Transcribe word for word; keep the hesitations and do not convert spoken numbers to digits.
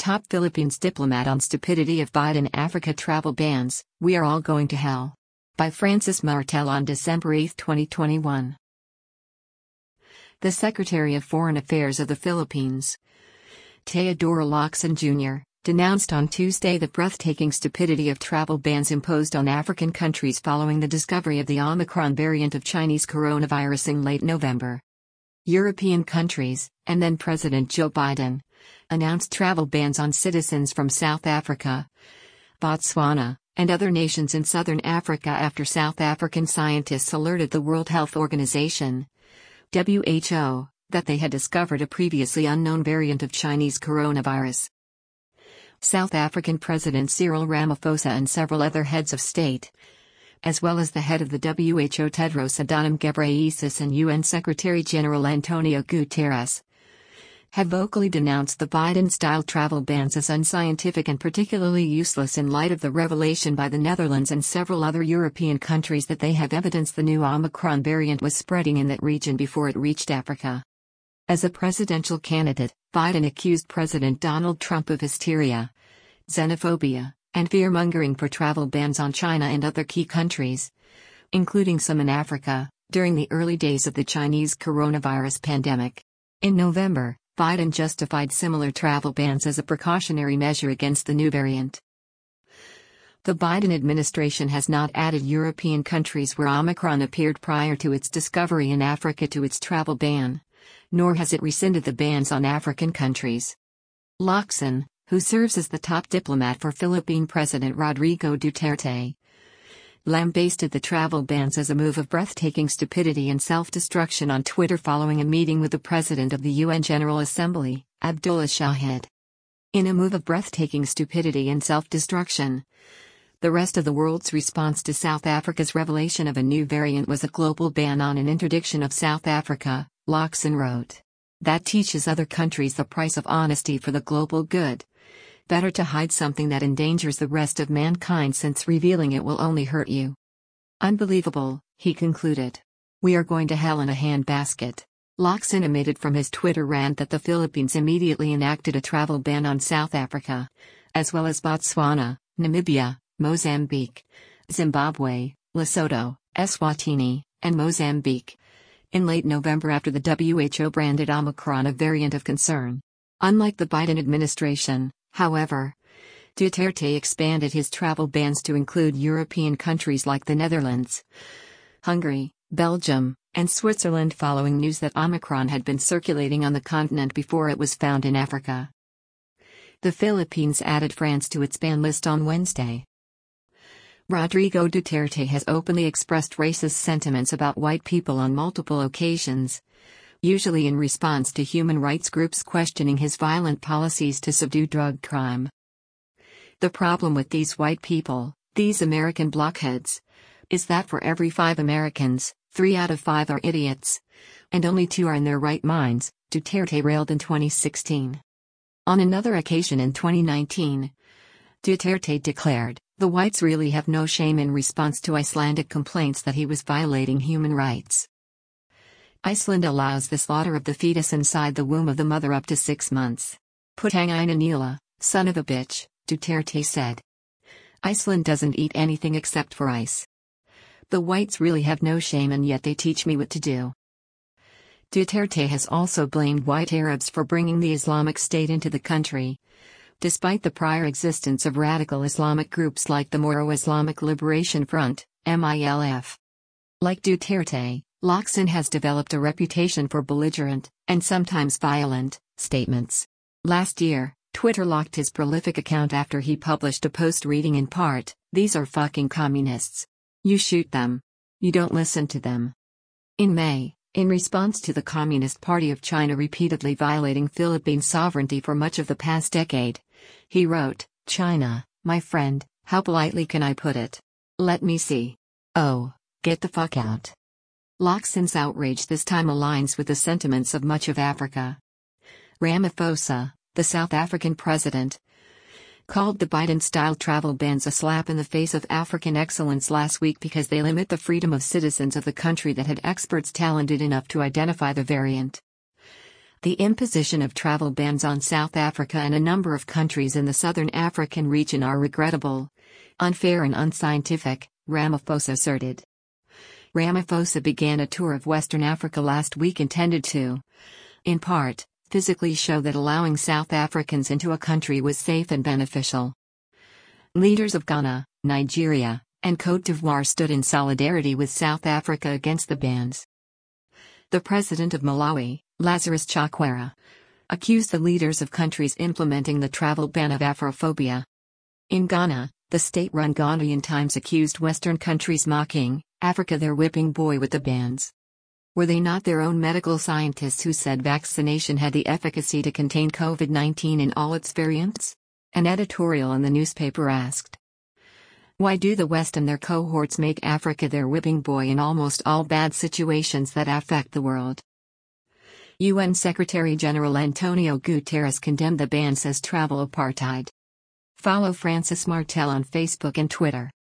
Top Philippines diplomat on stupidity of Biden Africa travel bans, we are all going to hell. By Francis Martel on December eighth, twenty twenty-one. The Secretary of Foreign Affairs of the Philippines, Teodoro Locsin Junior, denounced on Tuesday the breathtaking stupidity of travel bans imposed on African countries following the discovery of the Omicron variant of Chinese coronavirus in late November. European countries, and then President Joe Biden, announced travel bans on citizens from South Africa, Botswana, and other nations in southern Africa after South African scientists alerted the World Health Organization, W H O, that they had discovered a previously unknown variant of Chinese coronavirus. South African President Cyril Ramaphosa and several other heads of state, as well as the head of the W H O Tedros Adhanom Ghebreyesus and U N Secretary-General Antonio Guterres, have vocally denounced the Biden-style travel bans as unscientific and particularly useless in light of the revelation by the Netherlands and several other European countries that they have evidence the new Omicron variant was spreading in that region before it reached Africa. As a presidential candidate, Biden accused President Donald Trump of hysteria, xenophobia, and fear-mongering for travel bans on China and other key countries, including some in Africa, during the early days of the Chinese coronavirus pandemic. In November, Biden justified similar travel bans as a precautionary measure against the new variant. The Biden administration has not added European countries where Omicron appeared prior to its discovery in Africa to its travel ban, nor has it rescinded the bans on African countries. Locsin, who serves as the top diplomat for Philippine President Rodrigo Duterte, lambasted the travel bans as a move of breathtaking stupidity and self-destruction on Twitter following a meeting with the President of the U N General Assembly, Abdullah Shahid. In a move of breathtaking stupidity and self-destruction, the rest of the world's response to South Africa's revelation of a new variant was a global ban on an interdiction of South Africa, Locsin wrote. That teaches other countries the price of honesty for the global good. Better to hide something that endangers the rest of mankind since revealing it will only hurt you. Unbelievable, he concluded. We are going to hell in a handbasket. Locsin emitted from his Twitter rant that the Philippines immediately enacted a travel ban on South Africa, as well as Botswana, Namibia, Mozambique, Zimbabwe, Lesotho, Eswatini, and Mozambique, in late November after the W H O branded Omicron a variant of concern. Unlike the Biden administration, however, Duterte expanded his travel bans to include European countries like the Netherlands, Hungary, Belgium, and Switzerland following news that Omicron had been circulating on the continent before it was found in Africa. The Philippines added France to its ban list on Wednesday. Rodrigo Duterte has openly expressed racist sentiments about white people on multiple occasions, usually in response to human rights groups questioning his violent policies to subdue drug crime. The problem with these white people, these American blockheads, is that for every five Americans, three out of five are idiots, and only two are in their right minds, Duterte railed in twenty sixteen. On another occasion in twenty nineteen, Duterte declared, "The whites really have no shame" in response to Icelandic complaints that he was violating human rights. Iceland allows the slaughter of the fetus inside the womb of the mother up to six months. Putang Inanila, son of a bitch, Duterte said. Iceland doesn't eat anything except for ice. The whites really have no shame and yet they teach me what to do. Duterte has also blamed white Arabs for bringing the Islamic State into the country, despite the prior existence of radical Islamic groups like the Moro Islamic Liberation Front, M I L F. Like Duterte, Locsin has developed a reputation for belligerent, and sometimes violent, statements. Last year, Twitter locked his prolific account after he published a post reading in part, "These are fucking communists. You shoot them. You don't listen to them." In May, in response to the Communist Party of China repeatedly violating Philippine sovereignty for much of the past decade, he wrote, "China, my friend, how politely can I put it? Let me see. Oh, get the fuck out." Locsin's outrage this time aligns with the sentiments of much of Africa. Ramaphosa, the South African president, called the Biden-style travel bans a slap in the face of African excellence last week because they limit the freedom of citizens of the country that had experts talented enough to identify the variant. The imposition of travel bans on South Africa and a number of countries in the southern African region are regrettable, unfair and unscientific, Ramaphosa asserted. Ramaphosa began a tour of Western Africa last week intended to, in part, physically show that allowing South Africans into a country was safe and beneficial. Leaders of Ghana, Nigeria, and Côte d'Ivoire stood in solidarity with South Africa against the bans. The president of Malawi, Lazarus Chakwera, accused the leaders of countries implementing the travel ban of Afrophobia. In Ghana, the state-run Ghanaian Times accused Western countries mocking Africa their whipping boy with the bans. Were they not their own medical scientists who said vaccination had the efficacy to contain COVID nineteen in all its variants? An editorial in the newspaper asked. Why do the West and their cohorts make Africa their whipping boy in almost all bad situations that affect the world? U N Secretary-General Antonio Guterres condemned the bans as travel apartheid. Follow Francis Martel on Facebook and Twitter.